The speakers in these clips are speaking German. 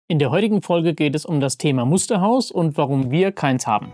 In der heutigen Folge geht es um das Thema Musterhaus und warum wir keins haben.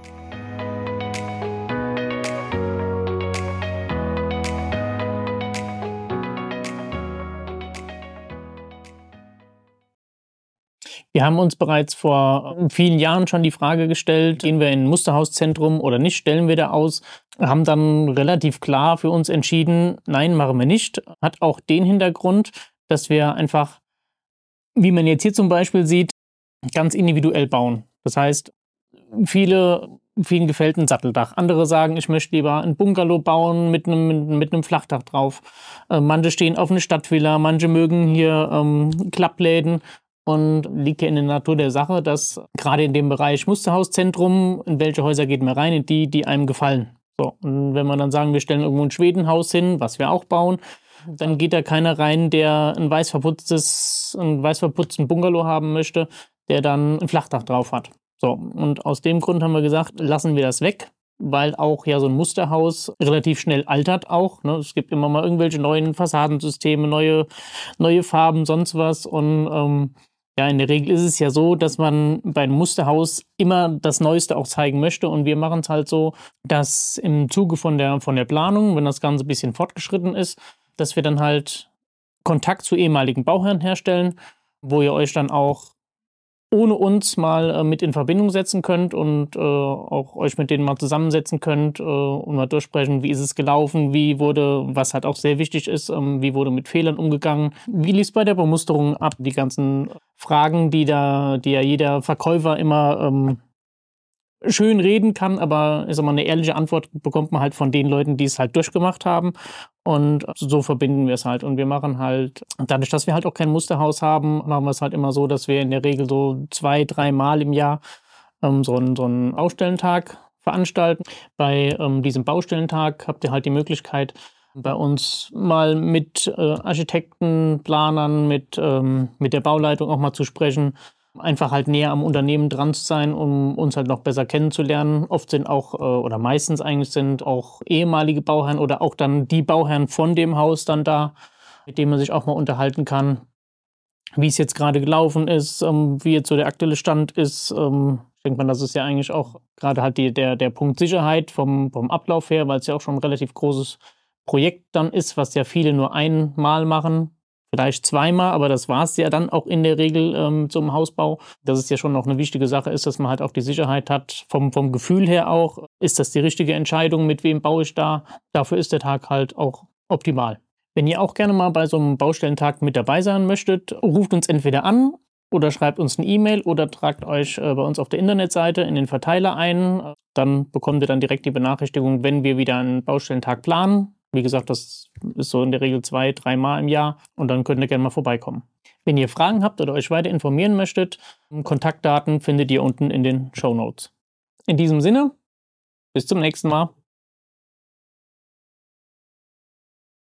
Wir haben uns bereits vor vielen Jahren schon die Frage gestellt, gehen wir in ein Musterhauszentrum oder nicht, stellen wir da aus, haben dann relativ klar für uns entschieden, nein, machen wir nicht. Hat auch den Hintergrund, dass wir einfach, wie man jetzt hier zum Beispiel sieht, ganz individuell bauen. Das heißt, vielen gefällt ein Satteldach. Andere sagen, ich möchte lieber ein Bungalow bauen mit einem Flachdach drauf. Manche stehen auf eine Stadtvilla, manche mögen hier Klappläden. Und liegt ja in der Natur der Sache, dass gerade in dem Bereich Musterhauszentrum, in welche Häuser geht man rein, in die einem gefallen. So, und wenn wir dann sagen, wir stellen irgendwo ein Schwedenhaus hin, was wir auch bauen, dann geht da keiner rein, der einen weiß verputzten Bungalow haben möchte, der dann ein Flachdach drauf hat. So, und aus dem Grund haben wir gesagt, lassen wir das weg, weil auch ja so ein Musterhaus relativ schnell altert auch. Ne? Es gibt immer mal irgendwelche neuen Fassadensysteme, neue Farben, sonst was. Und ja, in der Regel ist es ja so, dass man bei einem Musterhaus immer das Neueste auch zeigen möchte. Und wir machen es halt so, dass im Zuge von der Planung, wenn das Ganze ein bisschen fortgeschritten ist, dass wir dann halt Kontakt zu ehemaligen Bauherren herstellen, wo ihr euch dann auch ohne uns mal mit in Verbindung setzen könnt und auch euch mit denen mal zusammensetzen könnt und mal durchsprechen, wie ist es gelaufen, was halt auch sehr wichtig ist, wie wurde mit Fehlern umgegangen, wie lief es bei der Bemusterung ab, die ganzen Fragen, die ja jeder Verkäufer immer schön reden kann, aber ich sag mal, eine ehrliche Antwort bekommt man halt von den Leuten, die es halt durchgemacht haben. Und so verbinden wir es halt. Und wir machen halt, dadurch, dass wir halt auch kein Musterhaus haben, machen wir es halt immer so, dass wir in der Regel so 2-3 Mal im Jahr so einen Baustellentag veranstalten. Bei diesem Baustellentag habt ihr halt die Möglichkeit, bei uns mal mit Architekten, Planern, mit der Bauleitung auch mal zu sprechen. Einfach halt näher am Unternehmen dran zu sein, um uns halt noch besser kennenzulernen. Oft sind auch, oder meistens eigentlich sind auch ehemalige Bauherren oder auch dann die Bauherren von dem Haus dann da, mit denen man sich auch mal unterhalten kann, wie es jetzt gerade gelaufen ist, wie jetzt so der aktuelle Stand ist. Ich denke mal, das ist ja eigentlich auch gerade halt der Punkt Sicherheit vom Ablauf her, weil es ja auch schon ein relativ großes Projekt dann ist, was ja viele nur einmal machen. Vielleicht zweimal, aber das war es ja dann auch in der Regel zum Hausbau. Dass es ja schon noch eine wichtige Sache ist, dass man halt auch die Sicherheit hat, vom Gefühl her auch. Ist das die richtige Entscheidung, mit wem baue ich da? Dafür ist der Tag halt auch optimal. Wenn ihr auch gerne mal bei so einem Baustellentag mit dabei sein möchtet, ruft uns entweder an oder schreibt uns eine E-Mail oder tragt euch bei uns auf der Internetseite in den Verteiler ein. Dann bekommt ihr dann direkt die Benachrichtigung, wenn wir wieder einen Baustellentag planen. Wie gesagt, das ist so in der Regel 2-3 Mal im Jahr und dann könnt ihr gerne mal vorbeikommen. Wenn ihr Fragen habt oder euch weiter informieren möchtet, Kontaktdaten findet ihr unten in den Shownotes. In diesem Sinne, bis zum nächsten Mal.